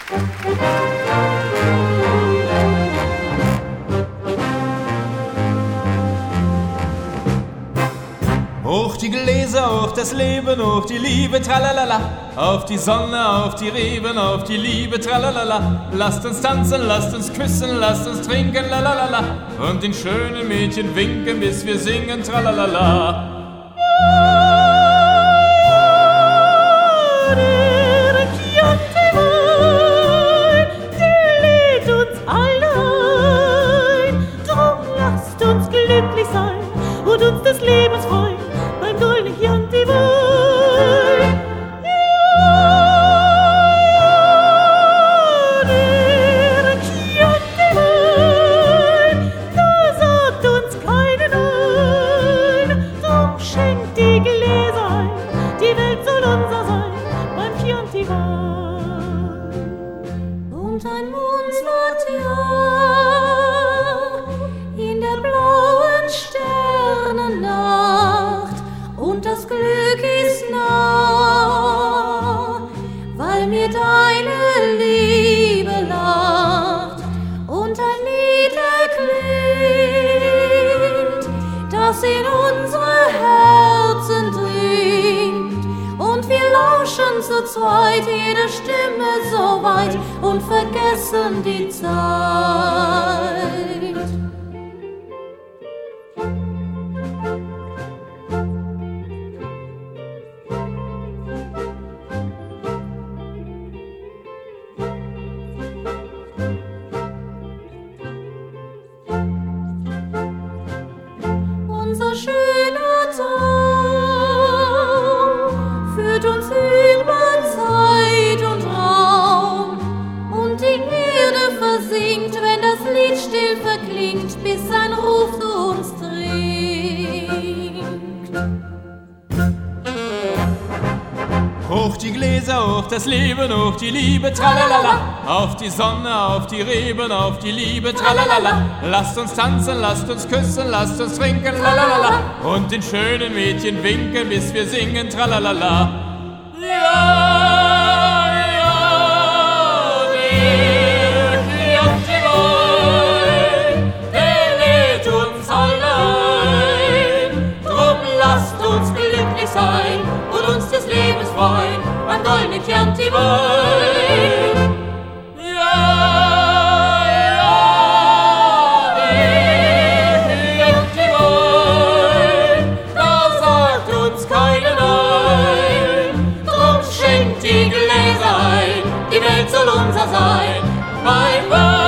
Hoch die Gläser, hoch das Leben, hoch die Liebe, tralalala. Auf die Sonne, auf die Reben, auf die Liebe, tralalala. Lasst uns tanzen, lasst uns küssen, lasst uns trinken, lalalala. Und den schönen Mädchen winken, bis wir singen, tralalala. Glücklich sein und uns des Lebens freuen beim goldenen Chianti Wein. Ja, der Chianti Wein, da sagt uns keiner Nein. Drum schenkt die Gläser ein, die Welt soll unser sein beim Chianti Wein. Und ein Mondswort in der blauen Sternennacht, und das Glück ist nah, weil mir deine Liebe lacht und ein Lied erklingt, das in unsere Herzen dringt, und wir lauschen zu zweit, jede Stimme so weit, und vergessen die Zeit. Unser schöner Traum führt uns über Zeit und Raum, und die Erde versinkt, wenn das Lied still verklingt, bis ein Ruf zu uns dringt. Hoch die Gläser, hoch das Leben, hoch die Liebe, tralalala. Auf die Sonne, auf die Reben, auf die Liebe, tralalala. Lasst uns tanzen, lasst uns küssen, lasst uns trinken, lalalala. Und den schönen Mädchen winken, bis wir singen, tralalala. Ja, der Chianti Wein, der lädt uns allein. Drum lasst uns glücklich sein und uns des Lebens freuen beim goldenen Chianti Wein. Ja, der Chianti Wein, da sagt uns keiner Nein. Drum schenkt die Gläser ein, die Welt soll unser sein beim Wein.